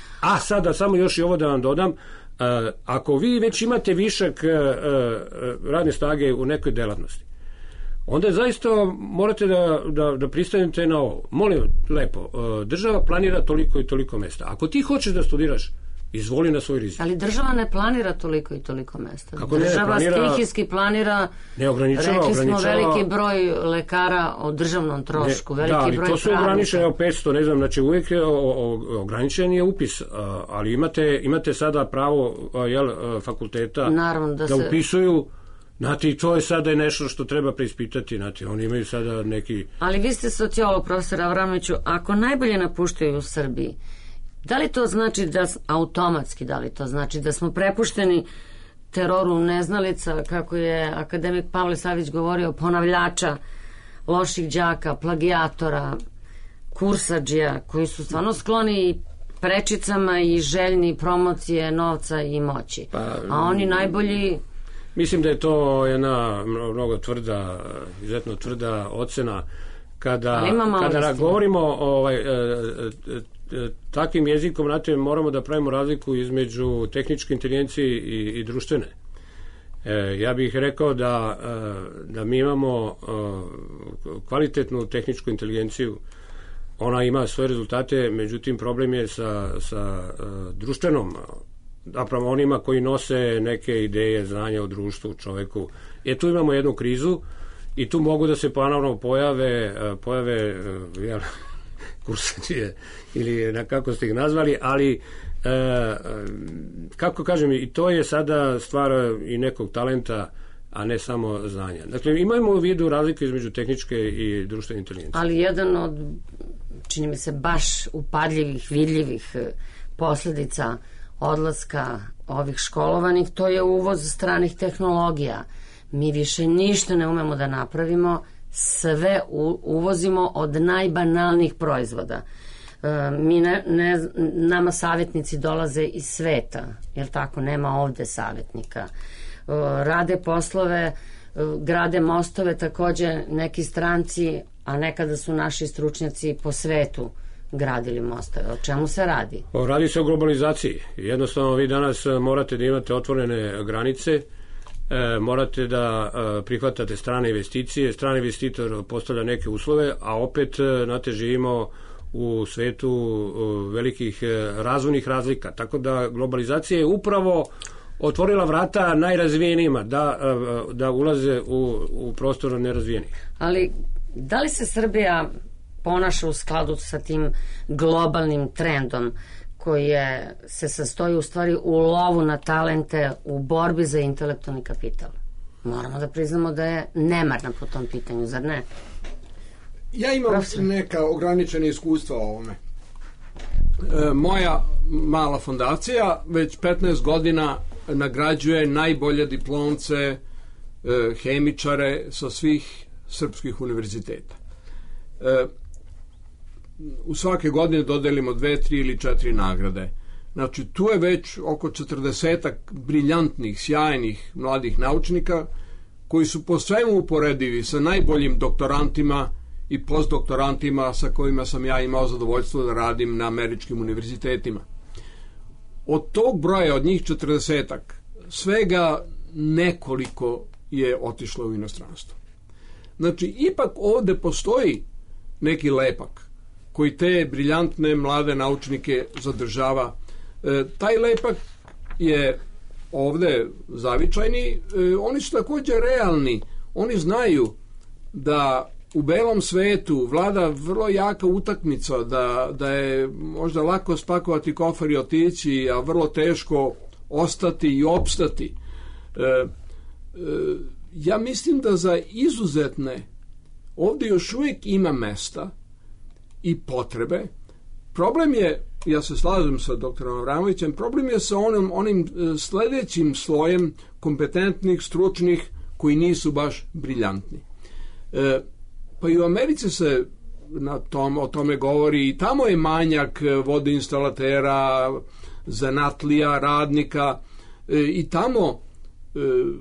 A sada samo još i ovo da vam dodam, uh, ako vi već imate višak uh, uh, radne snage u nekoj delatnosti, onda zaista morate da, da, da pristanete na ovo. Molim lepo, uh, država planira toliko i toliko mesta. Ako ti hoćeš da studiraš, izvoli na svoj rizik. Ali država ne planira toliko i toliko mesta. Kako država ne, planira, stihijski planira, ne ograničava, rekli smo ograničava, veliki broj lekara o državnom trošku, ne, veliki da, ali broj to su ograničene, evo petsto, ne znam, znači uvijek je, o, o, ograničen je upis, a, ali imate, imate sada pravo a, jel, fakulteta naravno, da, da se... upisuju. Znate, to je sada nešto što treba preispitati, znate, oni imaju sada neki... Ali vi ste sociolog, profesor Avramoviću, ako najbolje napuštaju u Srbiji, da li to znači da automatski, da li to znači da smo prepušteni teroru neznalica, kako je akademik Pavle Savić govorio, ponavljača, loših đaka, plagijatora, kursadžija, koji su stvarno skloni prečicama i željni promocije novca i moći. Pa, a oni najbolji... Mislim da je to jedna mnogo tvrda, izuzetno tvrda ocena kada, kada govorimo ovaj, e, e, takvim jezikom, znate, moramo da pravimo razliku između tehničke inteligencije i, i društvene. E, ja bih rekao da, da mi imamo kvalitetnu tehničku inteligenciju, ona ima svoje rezultate, međutim problem je sa, sa društvenom, zapravo onima koji nose neke ideje, znanja o društvu, čoveku. E tu imamo jednu krizu i tu mogu da se ponovno pojave, pojave jel, kursačije ili na kako ste ih nazvali, ali e, kako kažem, i to je sada stvar i nekog talenta, a ne samo znanja. Dakle, imamo u vidu razliku između tehničke i društvene inteligencije. Ali jedan od, čini mi se, baš upadljivih, vidljivih posljedica odlaska ovih školovanih, to je uvoz stranih tehnologija. Mi više ništa ne umemo da napravimo, sve u, uvozimo od najbanalnijih proizvoda. E, mi ne, ne, nama savjetnici dolaze iz sveta, jer tako, nema ovde savjetnika. E, rade poslove, e, grade mostove takođe neki stranci, a nekada su naši stručnjaci po svetu gradili mostove. O čemu se radi? O, radi se o globalizaciji. Jednostavno vi danas morate da imate otvorene granice, e, morate da e, prihvatate strane investicije, strani investitor postavlja neke uslove, a opet, znate, živimo u svetu e, velikih e, razvojnih razlika. Tako da globalizacija je upravo otvorila vrata najrazvijenijima da, e, da ulaze u, u prostor nerazvijenih. Ali da li se Srbija ponaša u skladu sa tim globalnim trendom koji je, se sastoji u stvari u lovu na talente, u borbi za intelektualni kapital? Moramo da priznamo da je nemarna po tom pitanju, zar ne? Ja imam Profesor. neka ograničena iskustva o ovome. E, moja mala fondacija već petnaest godina nagrađuje najbolje diplomce, e, hemičare sa svih srpskih univerziteta. E, u svake godine dodelimo dve, tri ili četiri nagrade. Znači, tu je već oko četrdesetak briljantnih, sjajnih mladih naučnika koji su po svemu uporedivi sa najboljim doktorantima i postdoktorantima sa kojima sam ja imao zadovoljstvo da radim na američkim univerzitetima. od tog broja, od njih četrdesetak, svega nekoliko je otišlo u inostranstvo. Znači, ipak ovde postoji neki lepak koji te briljantne mlade naučnike zadržava. E, taj lepak je ovde zavičajni, e, oni su takođe realni, oni znaju da u belom svetu vlada vrlo jaka utakmica, da, da je možda lako spakovati kofer i otići, a vrlo teško ostati i opstati. E, e, ja mislim da za izuzetne ovde još uvijek ima mesta i potrebe. Problem je, ja se slažem sa doktorom Avramovićem, problem je sa onim, onim sledećim slojem kompetentnih, stručnih, koji nisu baš briljantni. E, pa i u Americi se na tom, o tome govori, i tamo je manjak vodoinstalatera, zanatlija, radnika, e, i tamo e,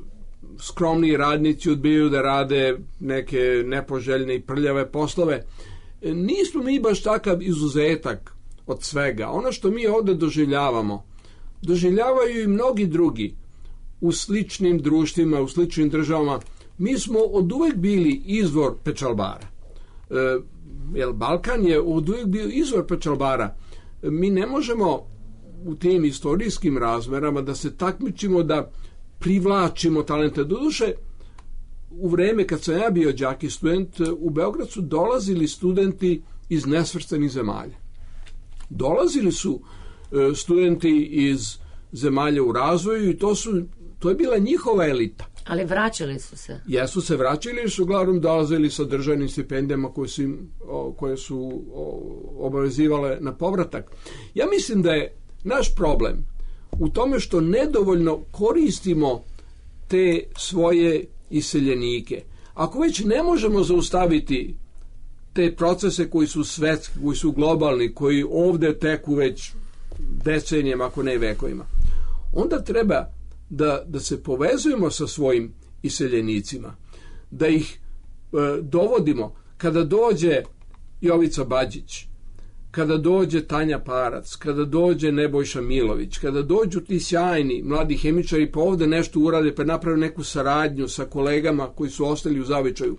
skromni radnici odbijaju da rade neke nepoželjne i prljave poslove. E, nismo mi baš takav izuzetak od svega. Ono što mi ovde doživljavamo, doživljavaju i mnogi drugi u sličnim društvima, u sličnim državama. Mi smo od uvek bili izvor pečalbara. E, jer Balkan je od uvek bio izvor pečalbara. E, mi ne možemo u tim istorijskim razmerama da se takmičimo, da privlačimo talente. Doduše, u vreme kad sam ja bio đak i student, u Beograd su dolazili studenti iz nesvrstanih zemalja. Dolazili su e, studenti iz zemalja u razvoju i to, su, to je bila njihova elita. Ali vraćali su se. Jesu se vraćali jer su uglavnom dolazili sa državnim stipendijama koje su, im, o, koje su o, obavezivale na povratak. Ja mislim da je naš problem u tome što nedovoljno koristimo te svoje iseljenike. Ako već ne možemo zaustaviti te procese koji su svetski, koji su globalni, koji ovde teku već decenijama, ako ne vekovima, onda treba da, da se povezujemo sa svojim iseljenicima, da ih e, dovodimo. Kada dođe Jovica Bađić, kada dođe Tanja Parac, kada dođe Nebojša Milović, kada dođu ti sjajni mladi hemičari pa ovde nešto urade, pa naprave neku saradnju sa kolegama koji su ostali u zavičaju,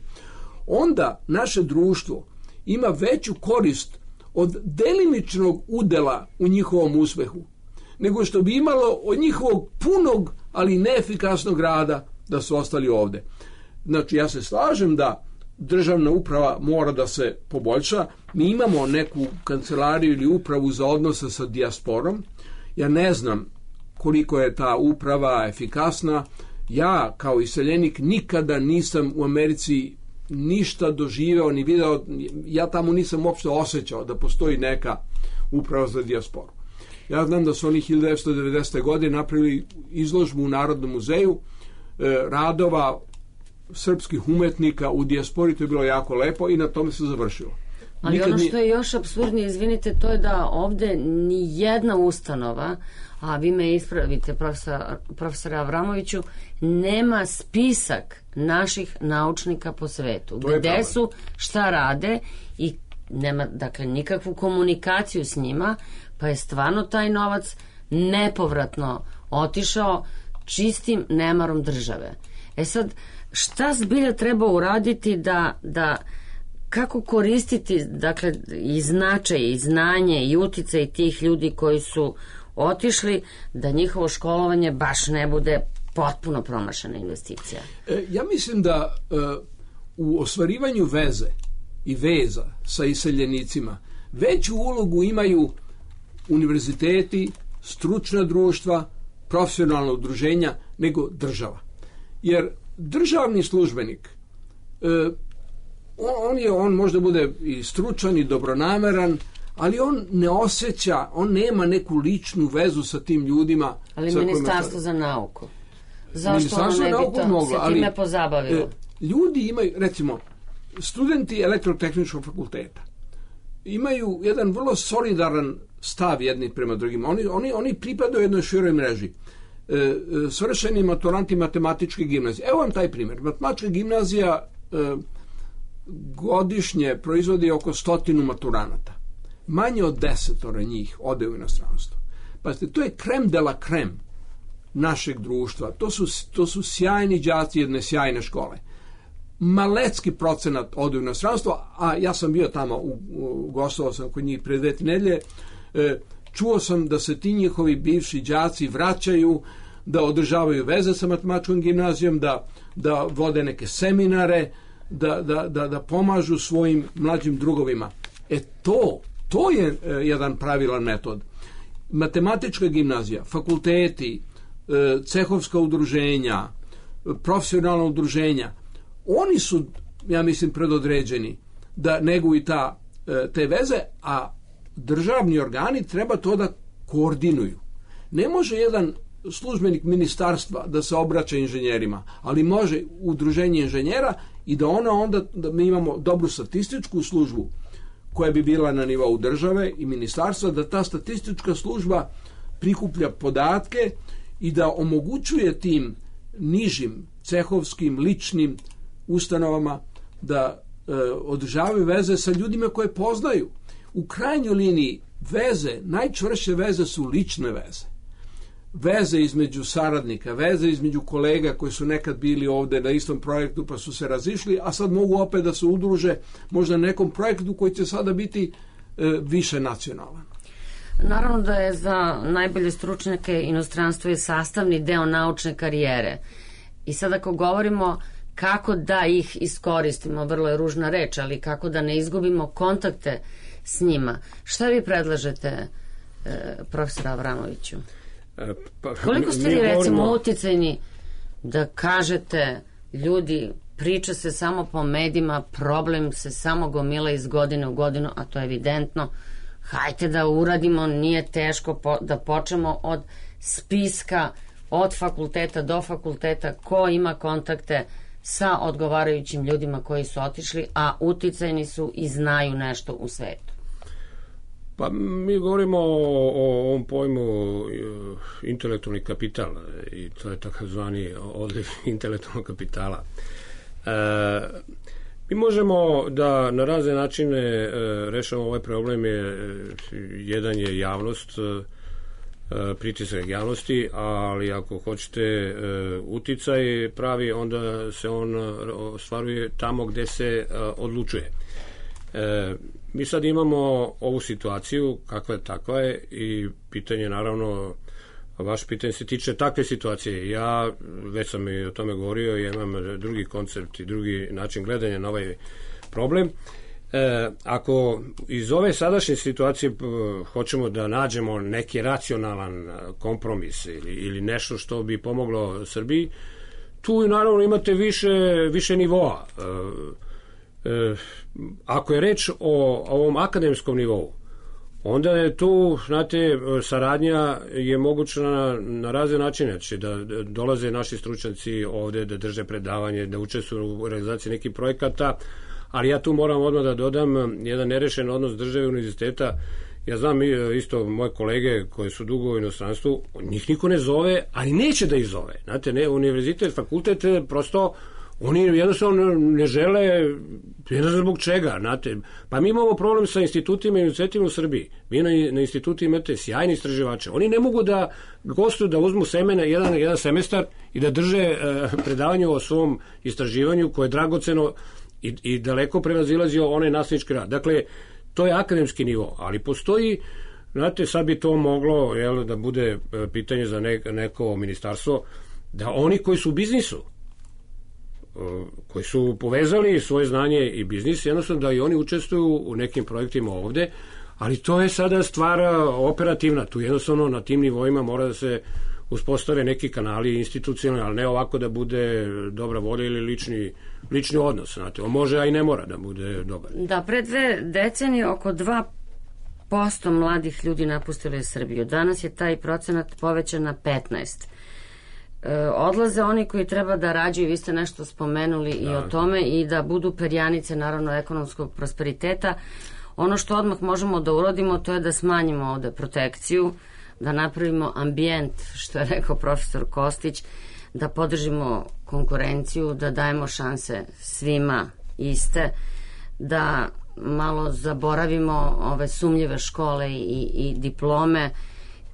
onda naše društvo ima veću korist od delimičnog udela u njihovom uspehu, nego što bi imalo od njihovog punog, ali neefikasnog rada da su ostali ovde. Znači, ja se slažem da državna uprava mora da se poboljša. Mi imamo neku kancelariju ili upravu za odnose sa dijasporom. Ja ne znam koliko je ta uprava efikasna. Ja, kao iseljenik, nikada nisam u Americi ništa doživeo ni video. Ja tamo nisam uopšte osjećao da postoji neka uprava za dijasporu. Ja znam da su oni hiljadu devetsto devedesete. godine napravili izložbu u Narodnom muzeju e, radova srpskih umetnika u dijaspori, to je bilo jako lepo i na tome se završilo. Ali Nikad ono što je još apsurdnije, izvinite, to je da ovde ni jedna ustanova, a vi me ispravite, profesor, profesor Avramoviću, nema spisak naših naučnika po svetu. To gde su, šta rade i nema, dakle, nikakvu komunikaciju s njima, pa je stvarno taj novac nepovratno otišao čistim nemarom države. E sad, šta zbilja treba uraditi da, da kako koristiti, dakle, i značaj, i znanje, i uticaj tih ljudi koji su otišli, da njihovo školovanje baš ne bude potpuno promašena investicija? E, ja mislim da e, u ostvarivanju veze i veza sa iseljenicima veću ulogu imaju univerziteti, stručna društva, profesionalna udruženja nego država. Jer državni službenik, e, on, je, on možda bude i stručan i dobronameran, ali on ne osjeća, on nema neku ličnu vezu sa tim ljudima. Ali Ministarstvo za nauku. Zašto ono ne bi to moglo, se time pozabavilo? E, ljudi imaju, recimo, studenti elektrotehničkog fakulteta imaju jedan vrlo solidaran stav jedni prema drugima. Oni, oni, oni pripadaju jednoj široj mreži. E, svršeni maturanti matematičke gimnazije. Evo vam taj primjer. Matematička gimnazija e, godišnje proizvodi oko stotinu maturanata. Manje od desetora njih ode u inostranstvo. Pazite, to je krem de la krem našeg društva. To su, to su sjajni đaci jedne sjajne škole. Malecki procenat ode u inostranstvo, a ja sam bio tamo, u, u, gostovao sam kod njih pre dve nedelje, e, čuo sam da se ti njihovi bivši đaci vraćaju, da održavaju veze sa matematičkom gimnazijom, da, da vode neke seminare, da, da, da, da pomažu svojim mlađim drugovima. E to, to je e, jedan pravilan metod. Matematička gimnazija, fakulteti, e, cehovska udruženja, profesionalna udruženja, oni su, ja mislim, predodređeni da neguju ta, e, te veze, a državni organi treba to da koordinuju. Ne može jedan službenik ministarstva da se obraća inženjerima, ali može udruženje inženjera i da ona onda, da mi imamo dobru statističku službu koja bi bila na nivou države i ministarstva, da ta statistička služba prikuplja podatke i da omogućuje tim nižim cehovskim, ličnim ustanovama da e, održavaju veze sa ljudima koje poznaju. U krajnjoj liniji veze, najčvršće veze su lične veze. Veze između saradnika, veze između kolega koji su nekad bili ovde na istom projektu pa su se razišli, a sad mogu opet da se udruže možda na nekom projektu koji će sada biti e, više nacionalan. Naravno da je za najbolje stručnjake inostranstvo je sastavni deo naučne karijere. I sad ako govorimo kako da ih iskoristimo, vrlo je ružna reč, ali kako da ne izgubimo kontakte s njima. Šta vi predlažete, e, profesor Avramoviću? E, pa, Koliko ste vi recimo govorimo... uticajni da kažete ljudi, priča se samo po medijima, problem se samo gomila iz godine u godinu, a to je evidentno. Hajte da uradimo, nije teško po, da počnemo od spiska, od fakulteta do fakulteta, ko ima kontakte sa odgovarajućim ljudima koji su otišli, a uticajni su i znaju nešto u svetu. Pa mi govorimo o, o ovom pojmu intelektualni kapital i to je takozvani odliv intelektualnog kapitala. E, mi možemo da na razne načine e, rešavamo ovaj problem. Je, jedan je javnost, e, pritisak javnosti, ali ako hoćete e, uticaj pravi, onda se on ostvaruje tamo gde se e, odlučuje. E, mi sad imamo ovu situaciju kakva je takva je i pitanje naravno, vaš pitanje se tiče takve situacije. Ja već sam i o tome govorio, ja imam drugi koncept i drugi način gledanja na ovaj problem. E, ako iz ove sadašnje situacije hoćemo da nađemo neki racionalan kompromis ili, ili nešto što bi pomoglo Srbiji, tu naravno imate više, više nivoa. E, E, ako je reč o ovom akademskom nivou, onda je tu, znate, saradnja je moguća na, na razne načine, znači da dolaze naši stručnjaci ovde, da drže predavanje, da učestvuju u realizaciji nekih projekata, ali ja tu moram odmah da dodam jedan nerešen odnos države i univerziteta. Ja znam isto moje kolege koji su dugo u inostranstvu, njih niko ne zove, ali neće da ih zove. Znate, ne, univerzitet, fakultet, prosto oni jednostavno ne žele, ne znam zbog čega, znate. Pa mi imamo problem sa institutima i univerzitetima u Srbiji. Vi na, na institutu imate sjajni istraživače. Oni ne mogu da gostuju, da uzmu semene jedan, jedan semestar i da drže e, predavanje o svom istraživanju koje je dragoceno i, i daleko prevazilazio onaj nastavnički rad. Dakle, to je akademski nivo, ali postoji, znate, sad bi to moglo, jel, da bude pitanje za ne, neko ministarstvo, da oni koji su u biznisu, koji su povezali svoje znanje i biznis, jednostavno da i oni učestvuju u nekim projektima ovde, ali to je sada stvar operativna, tu jednostavno na tim nivoima mora da se uspostave neki kanali institucionalni, ali ne ovako da bude dobra volja ili lični, lični odnos, znate, on može, a i ne mora da bude dobar. Da, pre dve decenije oko dva posto mladih ljudi napustilo je Srbiju, danas je taj procenat povećan na petnaest. Odlaze oni koji treba da rađaju, vi ste nešto spomenuli da. i o tome, i da budu perjanice naravno ekonomskog prosperiteta. Ono što odmah možemo da urodimo, to je da smanjimo ovde protekciju, da napravimo ambijent, što je rekao profesor Kostić, da podržimo konkurenciju, da dajemo šanse svima iste, da malo zaboravimo ove sumnjive škole i, i diplome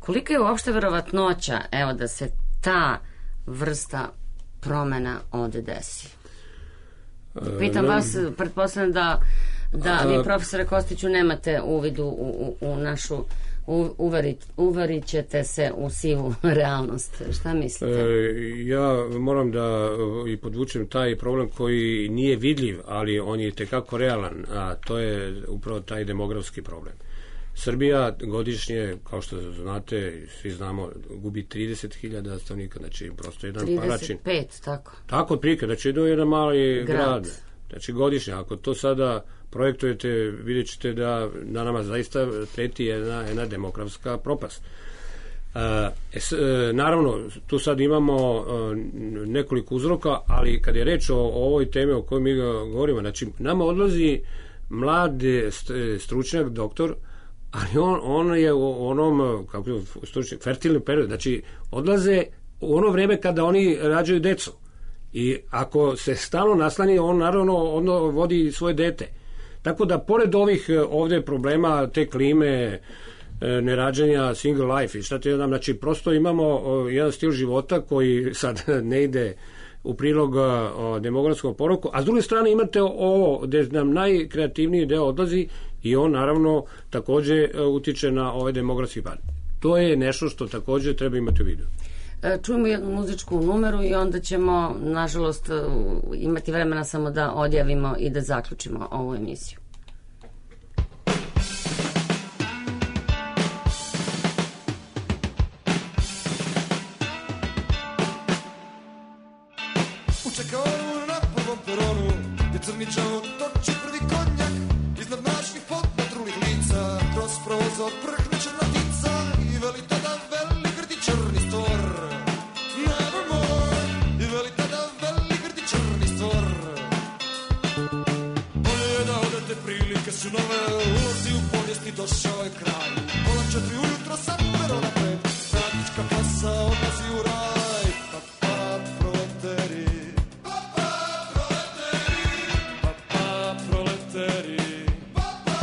Kolika je uopšte verovatnoća, evo, da se ta vrsta promena ovde desi? Pitam vas, pretpostavljam da, da vi, profesore Kostiću, nemate uvidu u, u, u našu, u, uverit, uverit ćete se u sivu realnost. Šta mislite? E, ja moram da i podvučem taj problem koji nije vidljiv, ali on je tekako realan, a to je upravo taj demografski problem. Srbija godišnje, kao što znate, svi znamo, gubi trideset hiljada stanovnika, znači prosto jedan paračin. trideset pet, tako. Tako, otprilike, znači idu jedan mali grad. grad. Znači godišnje, ako to sada projektujete, vidjet ćete da, da nama zaista preti jedna, jedna demografska propast. E, e, naravno, tu sad imamo e, nekoliko uzroka, ali kad je reč o, o ovoj temi o kojoj mi govorimo, znači nama odlazi mlad stručnjak, doktor, ali on, on je u onom, kako je stručnjak, fertilni period, znači odlaze u ono vreme kada oni rađaju decu. I ako se stalno naslani, on naravno ono vodi svoje dete. Tako da, pored ovih ovde problema, te klime, nerađanja, single life i šta ti znam, znači prosto imamo jedan stil života koji sad ne ide u prilog demografskom poroku, a s druge strane imate ovo gde nam najkreativniji deo odlazi i on naravno takođe utiče na ovaj demografski pad. To je nešto što takođe treba imati u vidu. Čujemo jednu muzičku numeru i onda ćemo, nažalost, imati vremena samo da odjavimo i da zaključimo ovu emisiju. U čekaonu na prvom peronu gdje crničao toči prvi konjak iznad naših podpatrulih lica kroz prozor prhne črnotica i veli tada veli grdi črni stvor. Nevermore i veli tada veli grdi črni stvor. Bolje je da odete, prilike su nove, ulazi u povijesti, došao je kraj. Pola četiri ujutro sa perona pet, radnička klasa odlazi u raj. Pa pa proleteri, pa pa proleteri, pa pa proleteri, pa pa.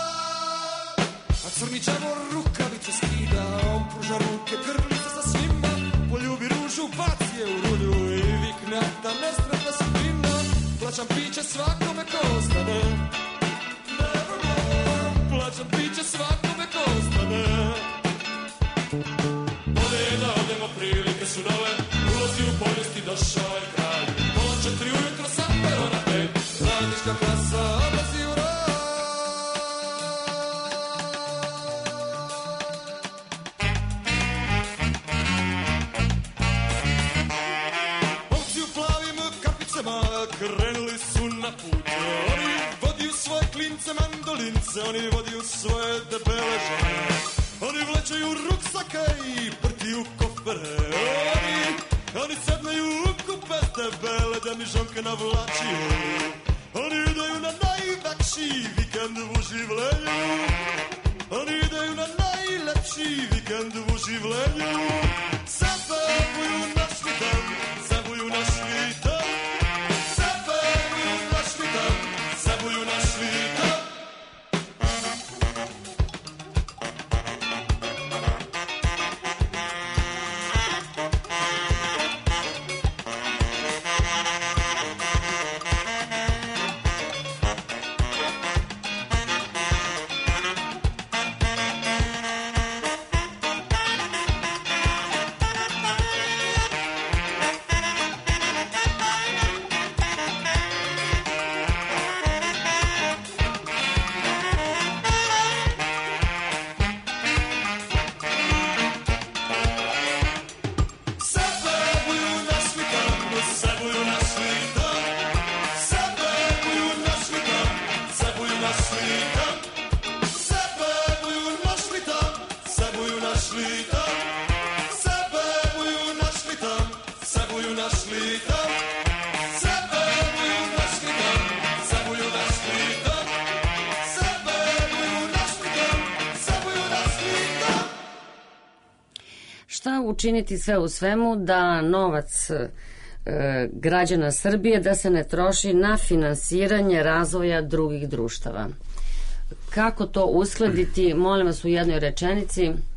A crni čavor rukavice skida, on pruža ruke, grli se sa svima, poljubi ružu, baci je u rulju i vikne da nesretna sudbina. Plaćam piće svakome ko ostane. Nevermore. Plaćam piće svakome ko ostane. Bolje je da odemo, prilike su nove, ulazi u povijesti, došao je kraj. Pola četiri ujutro sa perona pet, radnička klasa odlazi u raj. Momci u plavim kapicama krenuli su na put. Oni vodi u svoje klince mandolince, oni vodi u svoje debele žene. Oni vlečaju ruksake i prtiju kofere. Oni, oni sedneju u kupe debele da mi žonke navlačiju. Oni idaju na najvekši vikend u življenju. Oni idaju na najlepši vikend u življenju. Zapevuju našli dan, zabuju našli dan. Zapevuju našli dan, zabuju našli dan. Šta učiniti sve u svemu da novac e, građana Srbije da se ne troši na finansiranje razvoja drugih društava? Kako to uskladiti, molim vas u jednoj rečenici?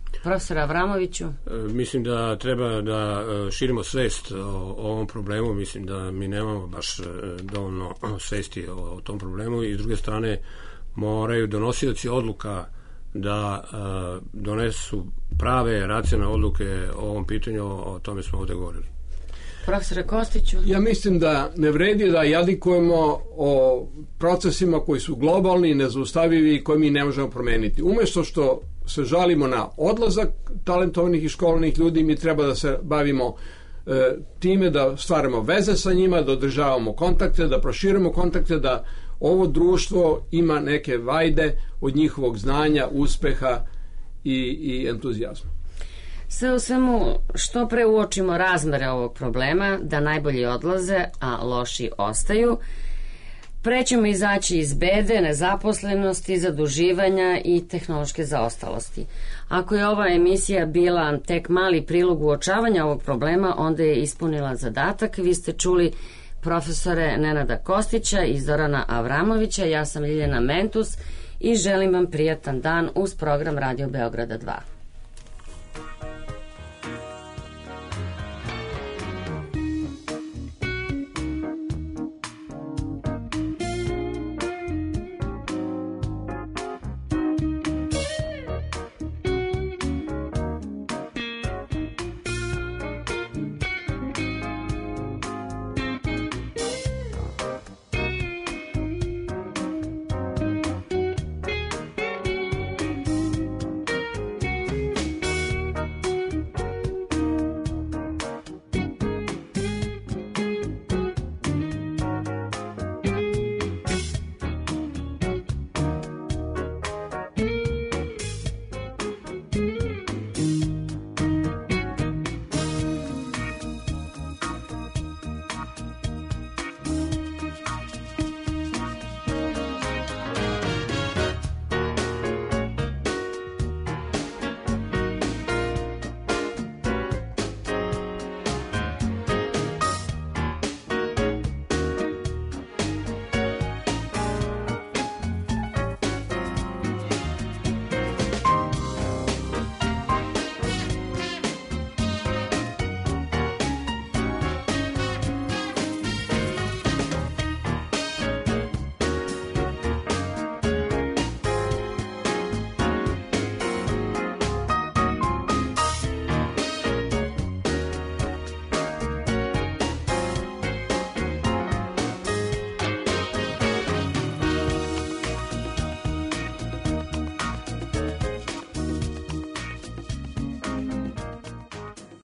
Profesor Avramoviću? Mislim da treba da širimo svest o, o ovom problemu. Mislim da mi nemamo baš dovoljno svesti o, o tom problemu i s druge strane moraju donosioci odluka da uh, donesu prave, racionalne odluke o ovom pitanju, o tome smo ovde govorili. Profesore Kostiću? Ja mislim da ne vredi da jadikujemo o procesima koji su globalni, nezaustavivi i koje mi ne možemo promeniti. Umesto što se žalimo na odlazak talentovanih i školovanih ljudi, mi treba da se bavimo e, time da stvaramo veze sa njima, da održavamo kontakte, da proširimo kontakte, da ovo društvo ima neke vajde od njihovog znanja, uspeha i, i entuzijazma. Sve u svemu, što pre uočimo razmere ovog problema, da najbolji odlaze, a loši ostaju, pre ćemo izaći iz bede, nezaposlenosti, zaduživanja i tehnološke zaostalosti. Ako je ova emisija bila tek mali prilog uočavanja ovog problema, onda je ispunila zadatak. Vi ste čuli profesore Nenada Kostića i Zorana Avramovića, ja sam Ljiljana Mentus i želim vam prijatan dan uz program Radio Beograda dva.